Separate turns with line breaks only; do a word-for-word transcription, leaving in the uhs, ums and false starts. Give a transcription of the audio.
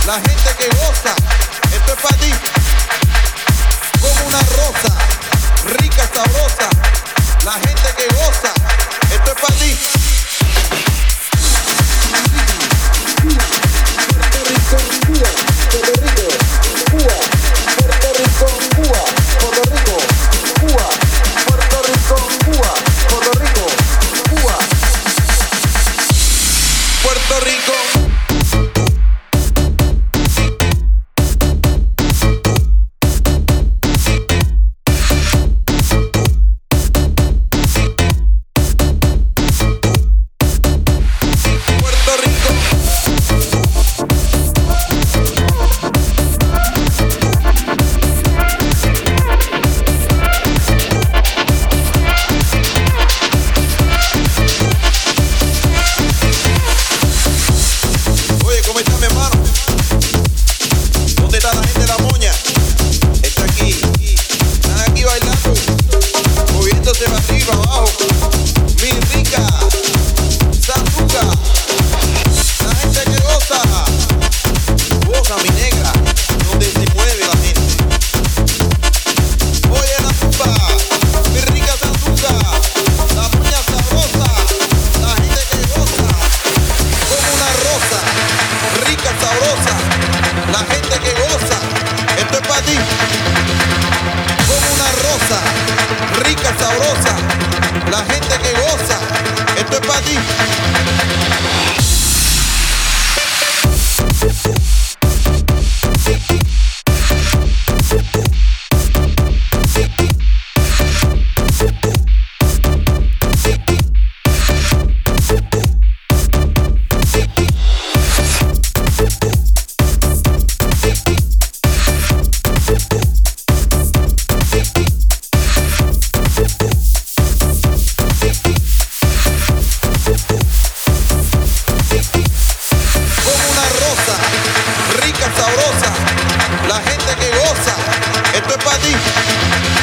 la gente que goza, esto es para ti. Como una rosa, rica, sabrosa, la gente que goza, esto es para ti. Puerto Rico, Cuba, Puerto Rico, Cuba, Puerto Rico, Cuba, Puerto Rico, Cuba, Puerto Rico, Cuba, Puerto Rico, Cuba, Puerto Rico. Rica, sabrosa, la gente que goza, esto es para ti. Sabrosa, la gente que goza, esto es para ti.